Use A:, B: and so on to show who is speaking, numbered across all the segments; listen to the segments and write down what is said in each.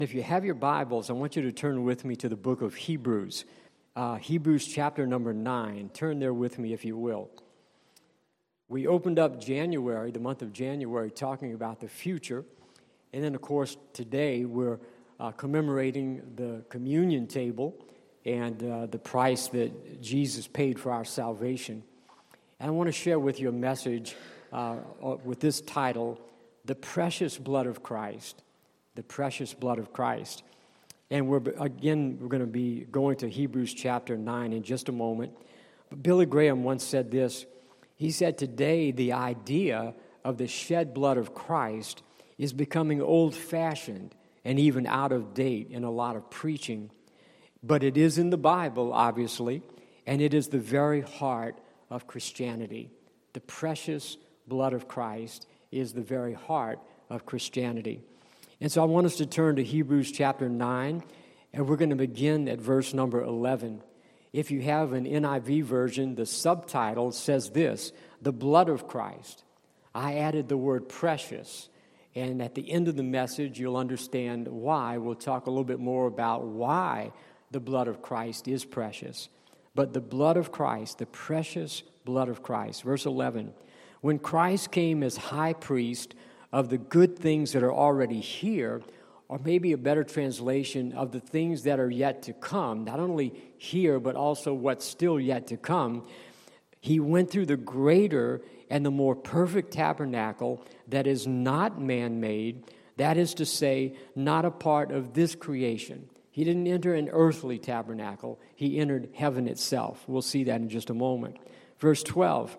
A: If you have your Bibles, I want you to turn with me to the book of Hebrews. Hebrews chapter number 9. Turn there with me if you will. We opened up January, the month of January, talking about the future. And then, of course, today we're commemorating the communion table and the price that Jesus paid for our salvation. And I want to share with you a message with this title, The Precious Blood of Christ. The precious blood of Christ. And we're going to be going to Hebrews chapter 9 in just a moment. But Billy Graham once said this. He said, today the idea of the shed blood of Christ is becoming old-fashioned and even out of date in a lot of preaching. But it is in the Bible, obviously, and it is the very heart of Christianity. The precious blood of Christ is the very heart of Christianity. And so I want us to turn to Hebrews chapter 9, and we're going to begin at verse number 11. If you have an NIV version, the subtitle says this, the blood of Christ. I added the word precious, and at the end of the message, you'll understand why. We'll talk a little bit more about why the blood of Christ is precious. But the blood of Christ, the precious blood of Christ. Verse 11, when Christ came as high priest of the good things that are already here, or maybe a better translation of the things that are yet to come, not only here, but also what's still yet to come, he went through the greater and the more perfect tabernacle that is not man-made, that is to say, not a part of this creation. He didn't enter an earthly tabernacle. He entered heaven itself. We'll see that in just a moment. Verse 12,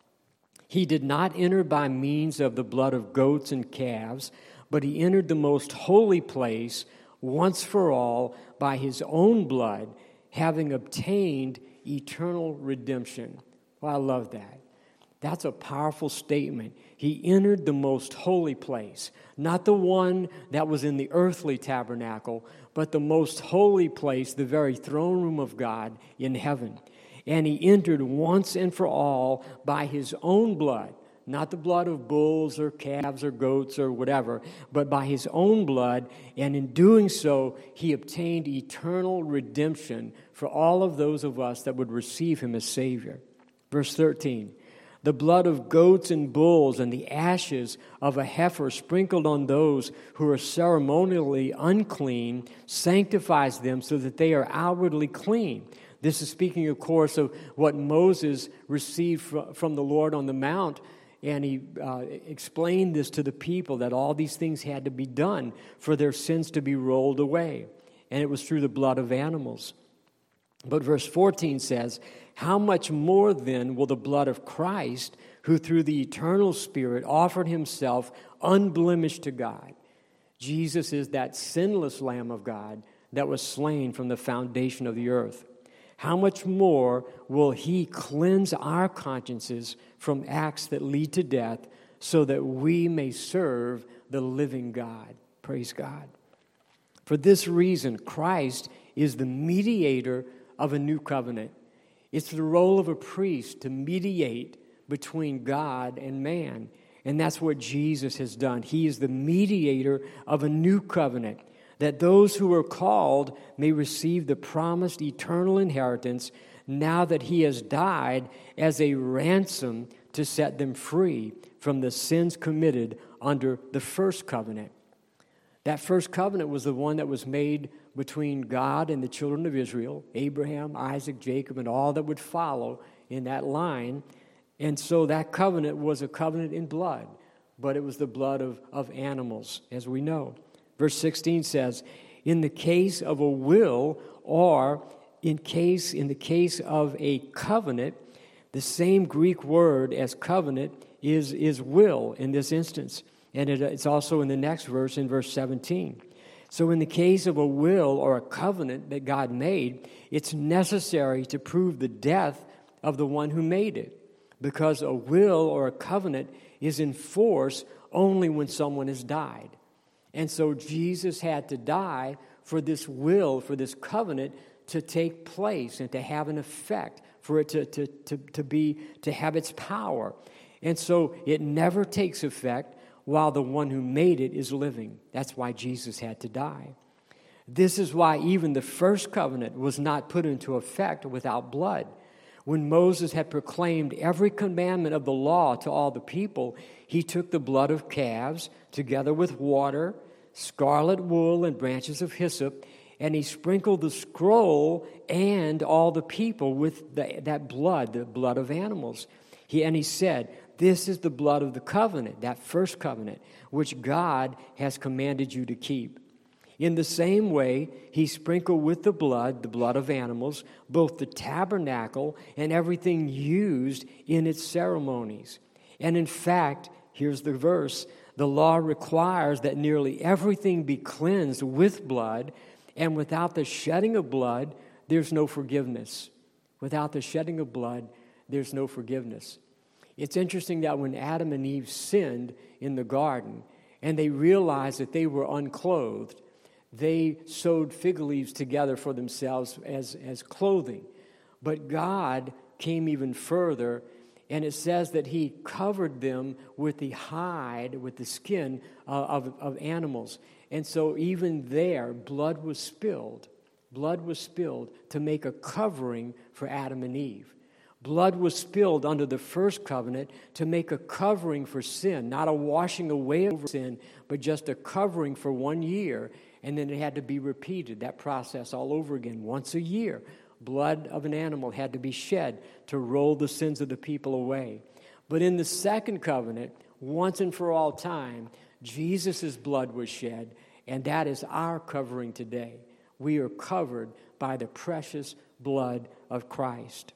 A: he did not enter by means of the blood of goats and calves, but he entered the most holy place once for all by his own blood, having obtained eternal redemption. Well, I love that. That's a powerful statement. He entered the most holy place, not the one that was in the earthly tabernacle, but the most holy place, the very throne room of God in heaven. And he entered once and for all by his own blood, not the blood of bulls or calves or goats or whatever, but by his own blood. And in doing so, he obtained eternal redemption for all of those of us that would receive him as Savior. Verse 13, the blood of goats and bulls and the ashes of a heifer sprinkled on those who are ceremonially unclean sanctifies them so that they are outwardly clean. This is speaking, of course, of what Moses received from the Lord on the Mount, and he explained this to the people, that all these things had to be done for their sins to be rolled away, and it was through the blood of animals. But verse 14 says, how much more then will the blood of Christ, who through the eternal Spirit offered himself unblemished to God? Jesus is that sinless Lamb of God that was slain from the foundation of the earth. How much more will he cleanse our consciences from acts that lead to death so that we may serve the living God? Praise God. For this reason, Christ is the mediator of a new covenant. It's the role of a priest to mediate between God and man. And that's what Jesus has done. He is the mediator of a new covenant, that those who are called may receive the promised eternal inheritance now that he has died as a ransom to set them free from the sins committed under the first covenant. That first covenant was the one that was made between God and the children of Israel, Abraham, Isaac, Jacob, and all that would follow in that line. And so that covenant was a covenant in blood, but it was the blood of animals, as we know. Verse 16 says, in the case of a will, or in the case of a covenant, the same Greek word as covenant is will in this instance. And it's also in the next verse, in verse 17. So in the case of a will or a covenant that God made, it's necessary to prove the death of the one who made it, because a will or a covenant is in force only when someone has died. And so Jesus had to die for this will, for this covenant to take place and to have an effect, for it to have its power. And so it never takes effect while the one who made it is living. That's why Jesus had to die. This is why even the first covenant was not put into effect without blood. When Moses had proclaimed every commandment of the law to all the people, he took the blood of calves, together with water, scarlet wool, and branches of hyssop, and he sprinkled the scroll and all the people with that blood, the blood of animals. He said, "This is the blood of the covenant," that first covenant, "which God has commanded you to keep." In the same way, he sprinkled with the blood of animals, both the tabernacle and everything used in its ceremonies. And in fact, here's the verse, the law requires that nearly everything be cleansed with blood, and without the shedding of blood, there's no forgiveness. Without the shedding of blood, there's no forgiveness. It's interesting that when Adam and Eve sinned in the garden, and they realized that they were unclothed, they sewed fig leaves together for themselves as clothing. But God came even further, and it says that he covered them with the hide, with the skin of animals. And so even there, blood was spilled. Blood was spilled to make a covering for Adam and Eve. Blood was spilled under the first covenant to make a covering for sin, not a washing away of sin, but just a covering for 1 year. And then it had to be repeated, that process all over again, once a year. Blood of an animal had to be shed to roll the sins of the people away. But in the second covenant, once and for all time, Jesus' blood was shed, and that is our covering today. We are covered by the precious blood of Christ.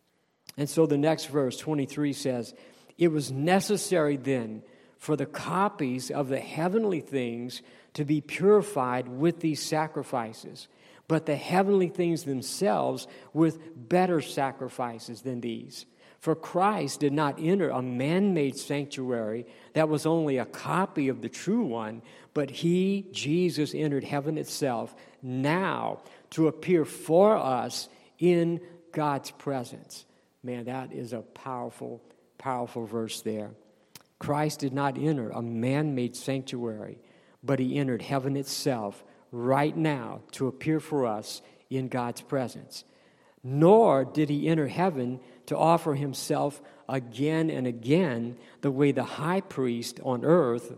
A: And so the next verse, 23, says, "It was necessary then for the copies of the heavenly things to be purified with these sacrifices, but the heavenly things themselves with better sacrifices than these. For Christ did not enter a man-made sanctuary that was only a copy of the true one, but he, Jesus, entered heaven itself now to appear for us in God's presence." Man, that is a powerful, powerful verse there. Christ did not enter a man-made sanctuary, but he entered heaven itself right now to appear for us in God's presence. Nor did he enter heaven to offer himself again and again the way the high priest on earth,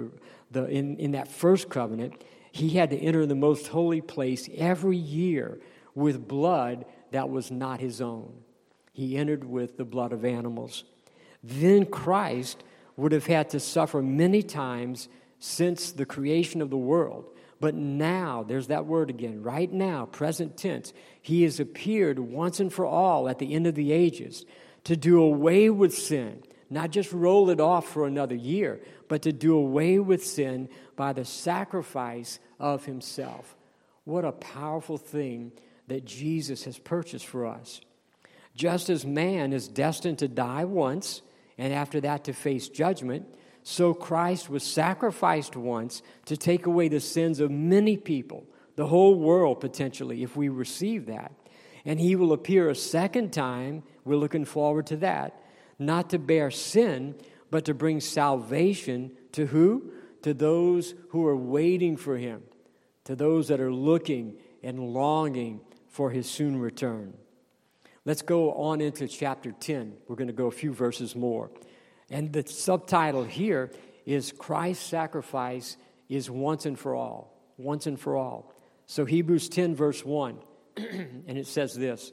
A: in that first covenant, he had to enter the most holy place every year with blood that was not his own. He entered with the blood of animals. Then Christ would have had to suffer many times since the creation of the world. But now, there's that word again, right now, present tense, he has appeared once and for all at the end of the ages to do away with sin, not just roll it off for another year, but to do away with sin by the sacrifice of himself. What a powerful thing that Jesus has purchased for us. Just as man is destined to die once, and after that to face judgment, so Christ was sacrificed once to take away the sins of many people, the whole world potentially, if we receive that. And he will appear a second time, we're looking forward to that, not to bear sin, but to bring salvation to who? To those who are waiting for him, to those that are looking and longing for his soon return. Let's go on into chapter 10. We're going to go a few verses more. And the subtitle here is Christ's sacrifice is once and for all. Once and for all. So Hebrews 10 verse 1, and it says this: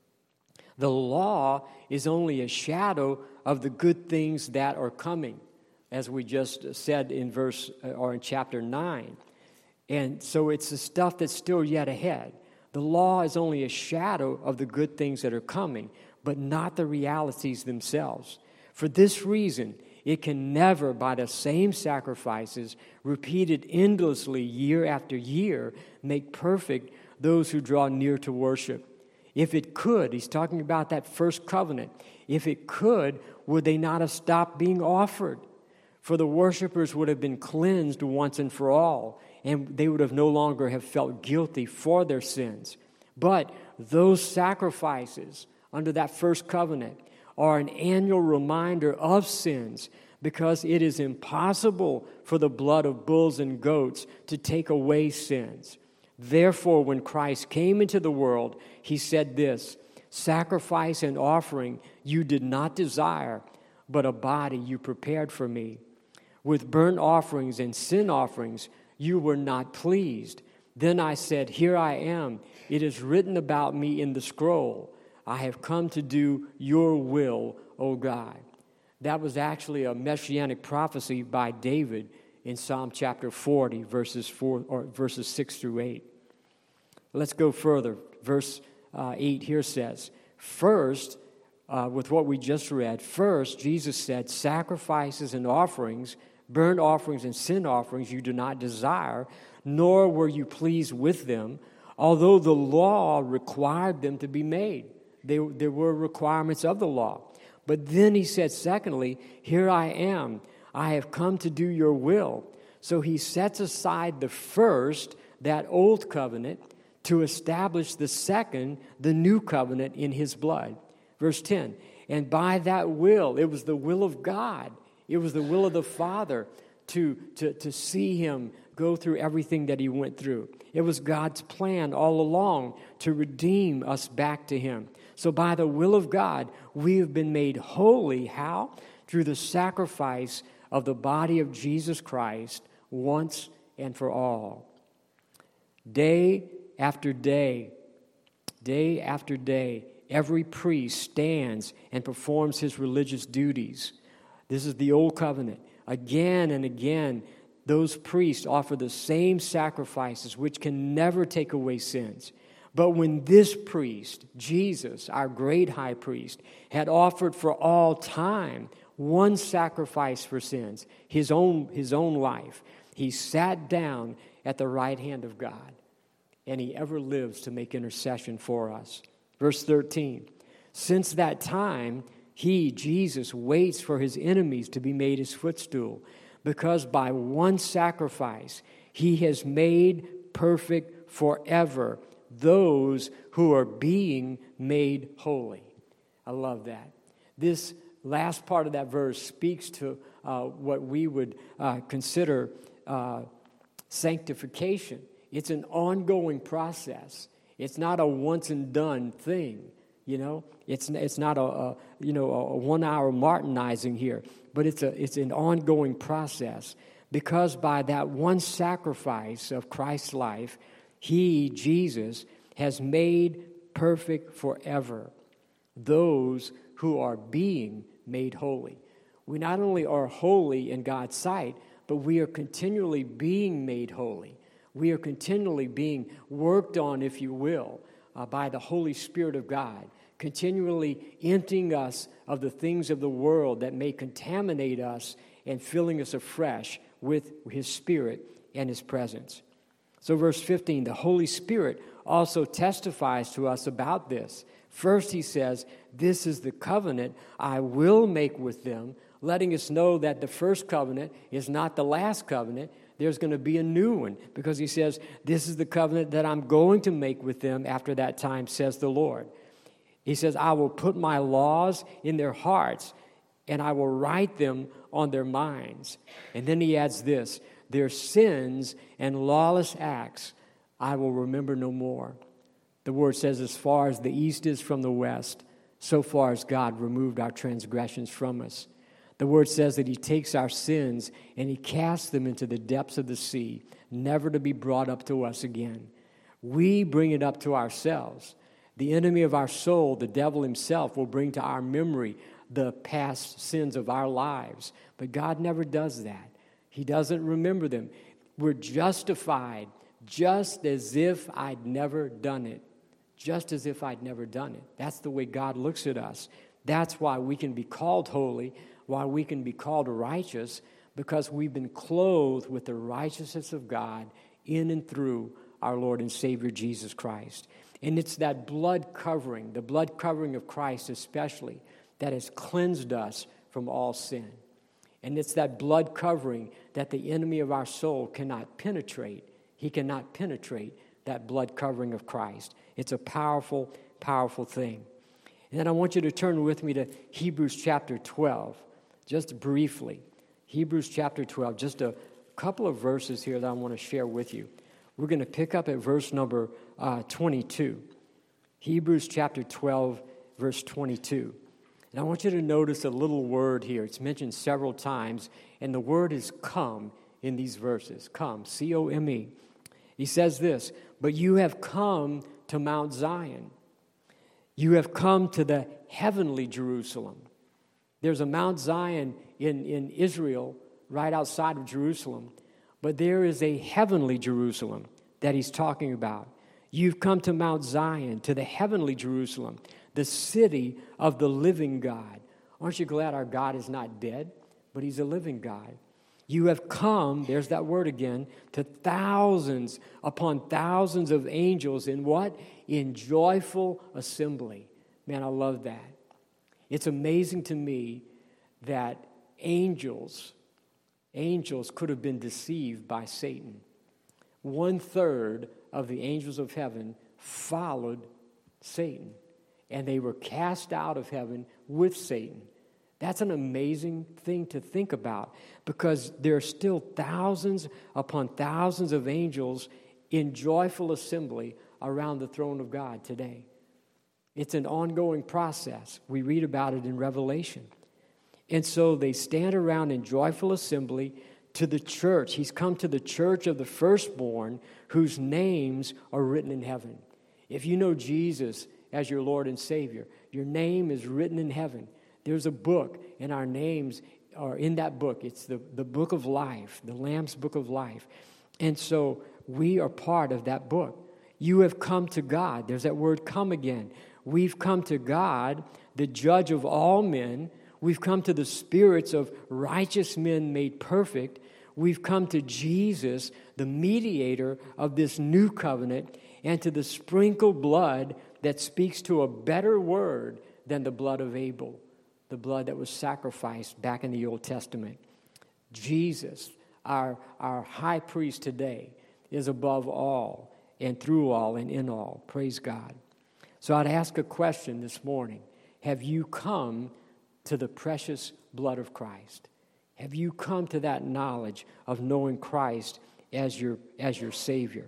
A: "The law is only a shadow of the good things that are coming," as we just said in in chapter 9. And so it's the stuff that's still yet ahead. The law is only a shadow of the good things that are coming, but not the realities themselves. For this reason, it can never, by the same sacrifices, repeated endlessly year after year, make perfect those who draw near to worship. If it could, he's talking about that first covenant, if it could, would they not have stopped being offered? For the worshipers would have been cleansed once and for all, and they would have no longer have felt guilty for their sins. But those sacrifices under that first covenant are an annual reminder of sins, because it is impossible for the blood of bulls and goats to take away sins. Therefore, when Christ came into the world, he said this, sacrifice and offering you did not desire, but a body you prepared for me. With burnt offerings and sin offerings you were not pleased. Then I said, here I am. It is written about me in the scroll. I have come to do your will, O God. That was actually a messianic prophecy by David in Psalm chapter 40, verses 6 through 8. Let's go further. Verse 8 here says, first, with what we just read, first Jesus said, sacrifices and offerings, burnt offerings and sin offerings you do not desire, nor were you pleased with them, although the law required them to be made. There were requirements of the law. But then he said, secondly, here I am. I have come to do your will. So he sets aside the first, that old covenant, to establish the second, the new covenant in his blood. Verse 10, and by that will, it was the will of God. It was the will of the Father to see him go through everything that he went through. It was God's plan all along to redeem us back to him. So by the will of God, we have been made holy. How? Through the sacrifice of the body of Jesus Christ once and for all. Day after day, every priest stands and performs his religious duties. This is the old covenant. Again and again, those priests offer the same sacrifices which can never take away sins. But when this priest, Jesus, our great high priest, had offered for all time one sacrifice for sins, his own life, he sat down at the right hand of God, and he ever lives to make intercession for us. Verse 13, since that time, he, Jesus, waits for his enemies to be made his footstool, because by one sacrifice he has made perfect forever those who are being made holy. I love that. This last part of that verse speaks to what we would consider sanctification. It's an ongoing process. It's not a once and done thing. You know, it's not a 1 hour Martinizing here, but it's an ongoing process, because by that one sacrifice of Christ's life, he, Jesus, has made perfect forever those who are being made holy. We not only are holy in God's sight, but we are continually being made holy. We are continually being worked on, if you will, by the Holy Spirit of God, continually emptying us of the things of the world that may contaminate us and filling us afresh with his Spirit and his presence. So verse 15, the Holy Spirit also testifies to us about this. First he says, this is the covenant I will make with them, letting us know that the first covenant is not the last covenant. There's going to be a new one, because he says, this is the covenant that I'm going to make with them after that time, says the Lord. He says, I will put my laws in their hearts, and I will write them on their minds. And then he adds this, their sins and lawless acts I will remember no more. The word says, as far as the east is from the west, so far as God removed our transgressions from us. The word says that he takes our sins and he casts them into the depths of the sea, never to be brought up to us again. We bring it up to ourselves. The enemy of our soul, the devil himself, will bring to our memory the past sins of our lives. But God never does that. He doesn't remember them. We're justified just as if I'd never done it. Just as if I'd never done it. That's the way God looks at us. That's why we can be called holy, why we can be called righteous, because we've been clothed with the righteousness of God in and through our Lord and Savior Jesus Christ. And it's that blood covering, the blood covering of Christ especially, that has cleansed us from all sin. And it's that blood covering that the enemy of our soul cannot penetrate. He cannot penetrate that blood covering of Christ. It's a powerful, powerful thing. And then I want you to turn with me to Hebrews chapter 12, just briefly. Hebrews chapter 12, just a couple of verses here that I want to share with you. We're going to pick up at verse number 22. Hebrews chapter 12, verse 22. And I want you to notice a little word here. It's mentioned several times, and the word is come in these verses. Come, C-O-M-E. He says this, but you have come to Mount Zion. You have come to the heavenly Jerusalem. There's a Mount Zion in Israel right outside of Jerusalem, but there is a heavenly Jerusalem that he's talking about. You've come to Mount Zion, to the heavenly Jerusalem, the city of the living God. Aren't you glad our God is not dead, but he's a living God? You have come, there's that word again, to thousands upon thousands of angels in what? In joyful assembly. Man, I love that. It's amazing to me that angels could have been deceived by Satan. 1/3 of the angels of heaven followed Satan, and they were cast out of heaven with Satan. That's an amazing thing to think about, because there are still thousands upon thousands of angels in joyful assembly around the throne of God today. It's an ongoing process. We read about it in Revelation. And so they stand around in joyful assembly to the church. He's come to the church of the firstborn, whose names are written in heaven. If you know Jesus as your Lord and Savior, your name is written in heaven. There's a book, and our names are in that book. It's the book of life, the Lamb's book of life. And so we are part of that book. You have come to God. There's that word come again. We've come to God, the judge of all men. We've come to the spirits of righteous men made perfect. We've come to Jesus, the mediator of this new covenant, and to the sprinkled blood that speaks to a better word than the blood of Abel, the blood that was sacrificed back in the Old Testament. Jesus, our high priest today, is above all and through all and in all. Praise God. So I'd ask a question this morning. Have you come to the precious blood of Christ? Have you come to that knowledge of knowing Christ as your Savior?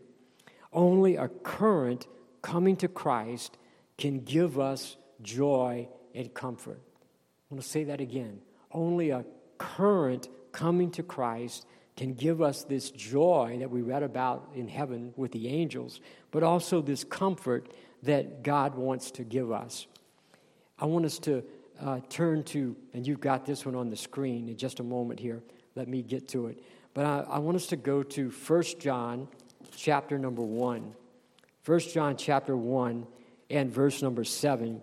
A: Only a current coming to Christ can give us joy and comfort. I want to say that again. Only a current coming to Christ can give us this joy that we read about in heaven with the angels, but also this comfort that God wants to give us. I want us to turn to, and you've got this one on the screen in just a moment here. Let me get to it. But I want us to go to 1 John chapter number 1. 1 John chapter 1 and verse number 7.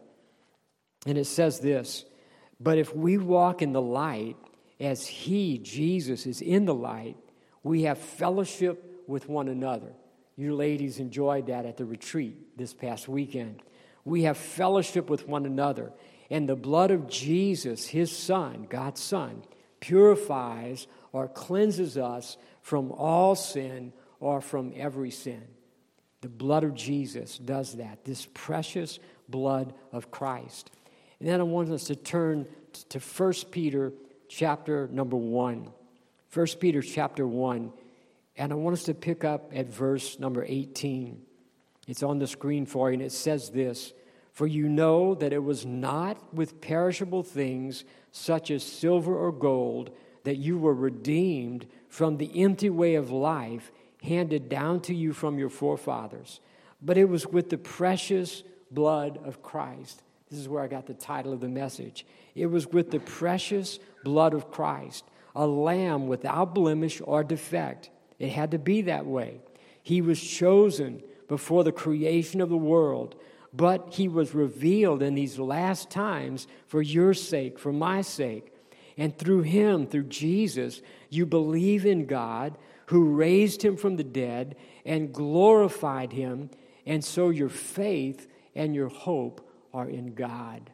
A: And it says this, but if we walk in the light as he, Jesus, is in the light, we have fellowship with one another. You ladies enjoyed that at the retreat this past weekend. We have fellowship with one another. And the blood of Jesus, his Son, God's Son, purifies or cleanses us from all sin or from every sin. The blood of Jesus does that, this precious blood of Christ. And then I want us to turn to 1 Peter chapter number 1. 1 Peter chapter 1. And I want us to pick up at verse number 18. It's on the screen for you, and it says this, for you know that it was not with perishable things such as silver or gold that you were redeemed from the empty way of life handed down to you from your forefathers, but it was with the precious blood of Christ. This is where I got the title of the message. It was with the precious blood of Christ, a lamb without blemish or defect. It had to be that way. He was chosen before the creation of the world, but he was revealed in these last times for your sake, for my sake. And through him, through Jesus, you believe in God, who raised him from the dead and glorified him, and so your faith and your hope are in God.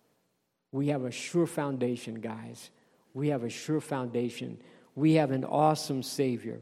A: We have a sure foundation, guys. We have a sure foundation. We have an awesome Savior.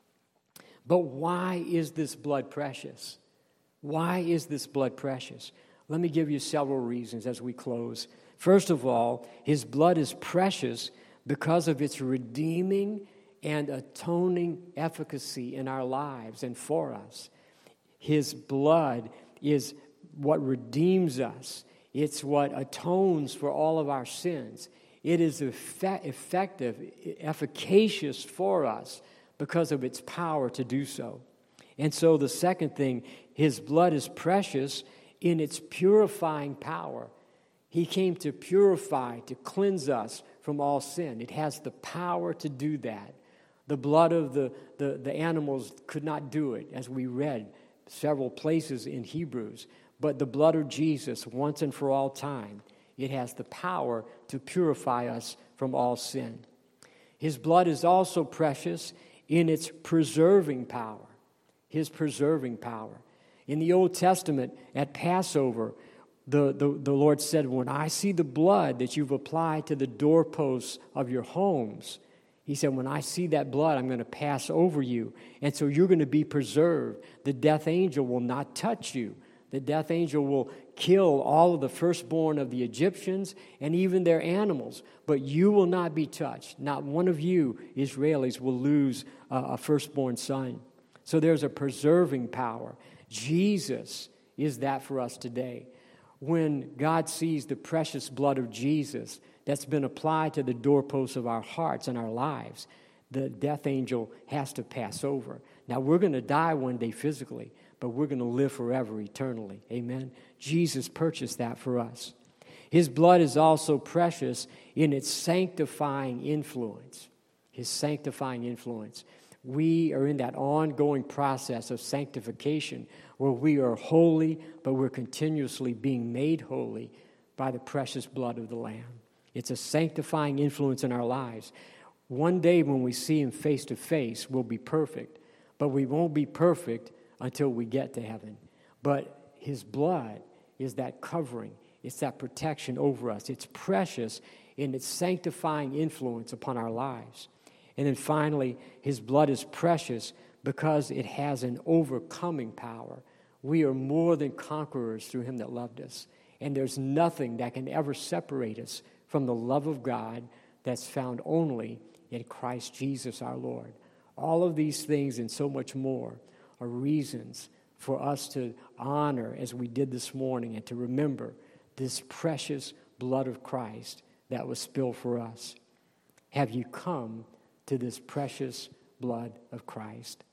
A: But why is this blood precious? Why is this blood precious? Let me give you several reasons as we close. First of all, his blood is precious because of its redeeming and atoning efficacy in our lives and for us. His blood is what redeems us. It's what atones for all of our sins. It is effective, efficacious for us because of its power to do so. And so the second thing, his blood is precious in its purifying power. He came to purify, to cleanse us from all sin. It has the power to do that. The blood of the animals could not do it, as we read several places in Hebrews. But the blood of Jesus, once and for all time, it has the power to purify us from all sin. His blood is also precious in its preserving power. His preserving power. In the Old Testament, at Passover, the Lord said, when I see the blood that you've applied to the doorposts of your homes, he said, when I see that blood, I'm going to pass over you. And so you're going to be preserved. The death angel will not touch you. The death angel will kill all of the firstborn of the Egyptians and even their animals. But you will not be touched. Not one of you, Israelis, will lose a firstborn son. So there's a preserving power. Jesus is that for us today. When God sees the precious blood of Jesus that's been applied to the doorposts of our hearts and our lives, the death angel has to pass over. Now, we're going to die one day physically, but we're going to live forever eternally. Amen? Jesus purchased that for us. His blood is also precious in its sanctifying influence. His sanctifying influence. We are in that ongoing process of sanctification where we are holy, but we're continuously being made holy by the precious blood of the Lamb. It's a sanctifying influence in our lives. One day when we see Him face to face, we'll be perfect, but we won't be perfect until we get to heaven. But His blood is that covering. It's that protection over us. It's precious in its sanctifying influence upon our lives. And then finally, His blood is precious because it has an overcoming power. We are more than conquerors through Him that loved us. And there's nothing that can ever separate us from the love of God that's found only in Christ Jesus our Lord. All of these things and so much more are reasons for us to honor, as we did this morning, and to remember this precious blood of Christ that was spilled for us. Have you come to this precious blood of Christ?